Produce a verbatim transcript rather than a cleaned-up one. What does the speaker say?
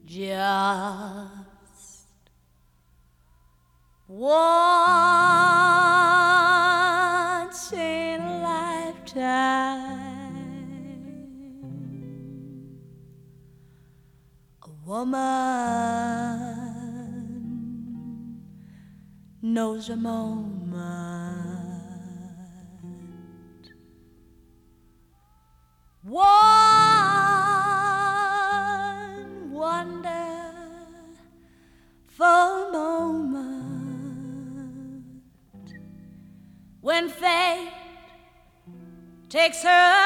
Just once in a lifetime, a woman knows a moment. One wonderful moment when fate takes her